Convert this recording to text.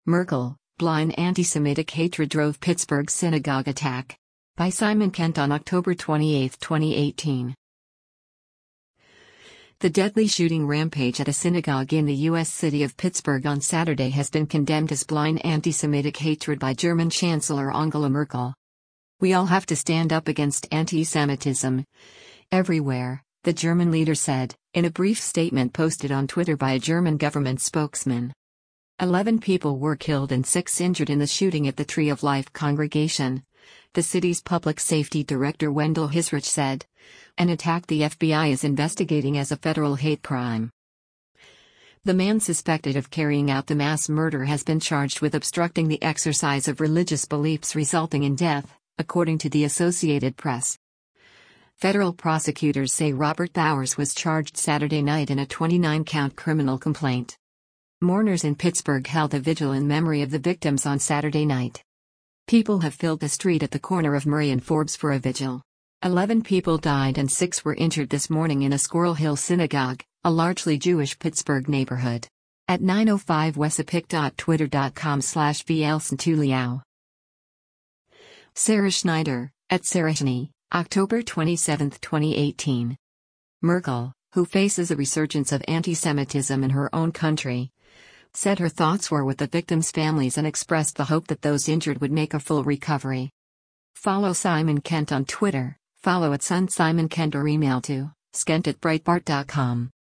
Merkel, blind anti-Semitic hatred drove Pittsburgh synagogue attack. By Simon Kent on October 28, 2018. The deadly shooting rampage at a synagogue in the U.S. city of Pittsburgh on Saturday has been condemned as blind anti-Semitic hatred by German Chancellor Angela Merkel. "We all have to stand up against anti-Semitism everywhere," the German leader said, in a brief statement posted on Twitter by a German government spokesman. 11 people were killed and 6 injured in the shooting at the Tree of Life congregation, the city's public safety director Wendell Hisrich said. An attack the FBI is investigating as a federal hate crime. The man suspected of carrying out the mass murder has been charged with obstructing the exercise of religious beliefs resulting in death, according to the Associated Press. Federal prosecutors say Robert Bowers was charged Saturday night in a 29-count criminal complaint. Mourners in Pittsburgh held a vigil in memory of the victims on Saturday night. People have filled the street at the corner of Murray and Forbes for a vigil. 11 people died and 6 were injured this morning in a Squirrel Hill synagogue, a largely Jewish Pittsburgh neighborhood. At 9:05 Wesapik.twitter.com/VLSentuliao. Sarah Schneider, at Sarahschnee, October 27, 2018. Merkel, who faces a resurgence of anti-Semitism in her own country, said her thoughts were with the victims' families and expressed the hope that those injured would make a full recovery. Follow Simon Kent on Twitter, follow @SunSimonKent or email to skent@breitbart.com.